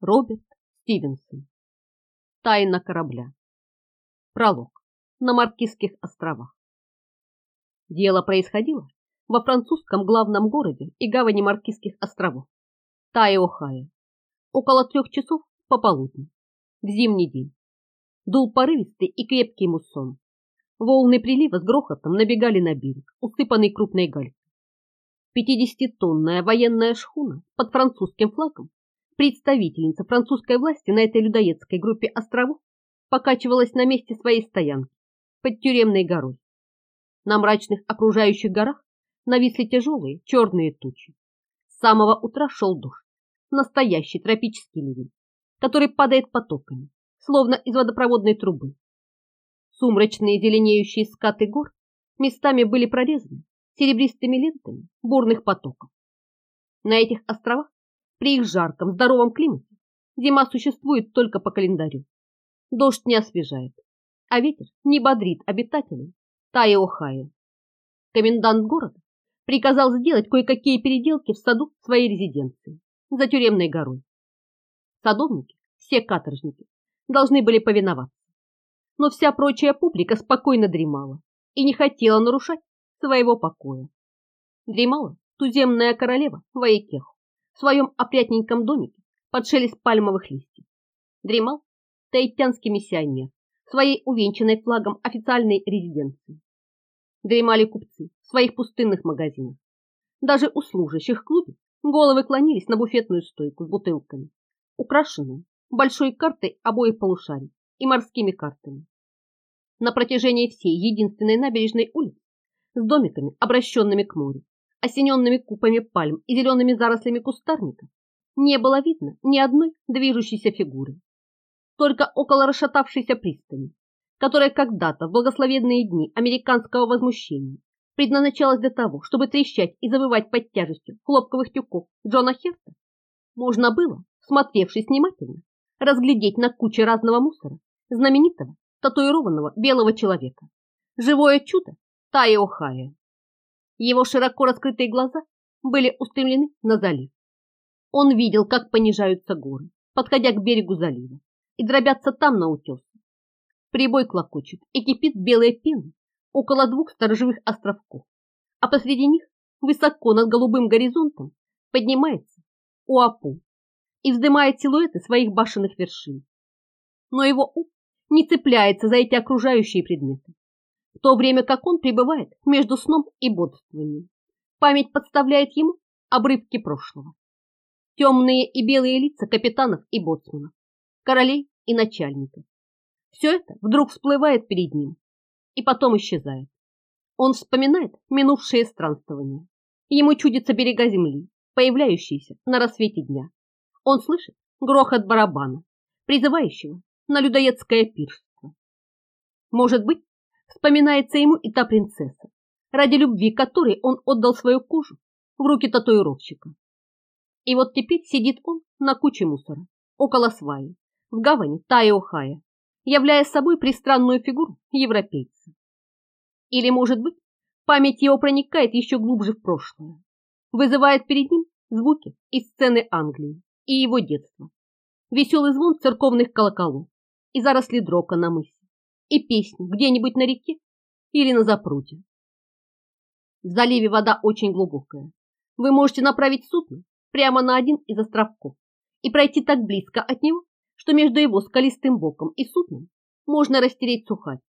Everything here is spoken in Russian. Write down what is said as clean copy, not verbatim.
Роберт Стивенсон. Тайна корабля. Пролог. На Маркизских островах. Дело происходило во французском главном городе и гавани Маркизских островов, Тае-Охайо, около 3 часов пополудни, в зимний день. Дул порывистый и крепкий муссон. Волны прилива с грохотом набегали на берег, усыпанный крупной галькой. 50-тонная военная шхуна под французским флагом, представительница французской власти на этой людоедской группе островов, покачивалась на месте своей стоянки под тюремной горой. На мрачных окружающих горах нависли тяжелые черные тучи. С самого утра шел дождь, настоящий тропический ливень, который падает потоками, словно из водопроводной трубы. Сумрачные зеленеющие скаты гор местами были прорезаны серебристыми лентами бурных потоков. На этих островах, при их жарком, здоровом климате, зима существует только по календарю. Дождь не освежает, а ветер не бодрит обитателей Тае-Охайо. Комендант города приказал сделать кое-какие переделки в саду своей резиденции за тюремной горой. Садовники, все каторжники, должны были повиноваться, но вся прочая публика спокойно дремала и не хотела нарушать своего покоя. Дремала туземная королева Ваикеху в своем опрятненьком домике под шелест пальмовых листьев. Дремал таитянский миссионер в своей увенчанной флагом официальной резиденции. Дремали купцы в своих пустынных магазинах. Даже у служащих в клубе головы клонились на буфетную стойку с бутылками, украшенную большой картой обоих полушарий и морскими картами. На протяжении всей единственной набережной улицы с домиками, обращенными к морю, осененными купами пальм и зелеными зарослями кустарника, не было видно ни одной движущейся фигуры. Только около расшатавшейся пристани, которая когда-то в благословенные дни американского возмущения предназначалась для того, чтобы трещать и завывать под тяжестью хлопковых тюков Джона Херта, можно было, смотревшись внимательно, разглядеть на куче разного мусора знаменитого татуированного белого человека, живое чудо Тае-Охайо. Его широко раскрытые глаза были устремлены на залив. Он видел, как понижаются горы, подходя к берегу залива, и дробятся там на утесе. Прибой клокочет и кипит белая пена около 2 сторожевых островков, а посреди них, высоко над голубым горизонтом, поднимается Уапу и вздымает силуэты своих башенных вершин. Но его ум не цепляется за эти окружающие предметы, в то время как он пребывает между сном и бодрствованием. Память подставляет ему обрывки прошлого. Темные и белые лица капитанов и боцманов, королей и начальников. Все это вдруг всплывает перед ним и потом исчезает. Он вспоминает минувшие странствования. Ему чудятся берега земли, появляющиеся на рассвете дня. Он слышит грохот барабана, призывающего на людоедское пиршество. Может быть, вспоминается ему и та принцесса, ради любви которой он отдал свою кожу в руки татуировщика. И вот теперь сидит он на куче мусора, около сваи, в гавани Тае-Охайо, являя собой пристранную фигуру европейца. Или, может быть, память его проникает еще глубже в прошлое, вызывает перед ним звуки из сцены Англии и его детства, веселый звон церковных колоколов и заросли дрока на мысе, и песни где-нибудь на реке или на запруде. В заливе вода очень глубокая. Вы можете направить судно прямо на один из островков и пройти так близко от него, что между его скалистым боком и судном можно растереть сухарь.